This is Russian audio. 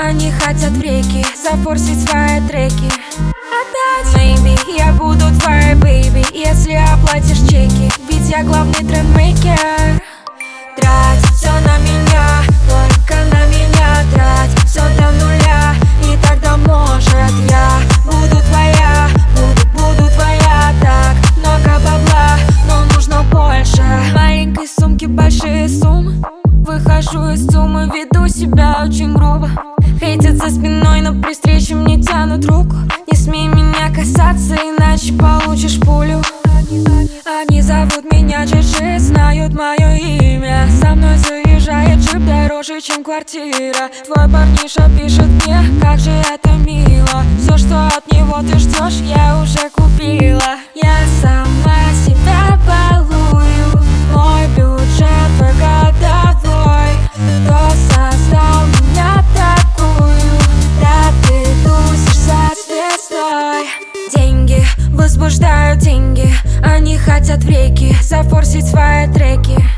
Они хотят в реки зафорсить свои треки. Maybe я буду твоей baby, если оплатишь чеки, ведь я главный трендмейкер. Трать все на меня, только на меня трать все до нуля, и тогда может я буду твоя, буду твоя. Так много бабла, но нужно больше. В маленькой сумке большие суммы. Выхожу из суммы, веду себя очень грубо. Хейтят за спиной, но при встрече мне тянут руку. Не смей меня касаться, иначе получишь пулю. Они зовут меня Джи-Джи, знают мое имя. Со мной заезжает джип дороже, чем квартира. Твой парниша пишет мне, как же это мило. Все, что от него ты ждешь, я уже купила. Я сама себя балую, мой бюджет годовой. Кто создал меня такую? Да ты тусишь со звездой. Деньги возбуждают деньги, они хотят в реки зафорсить свои треки.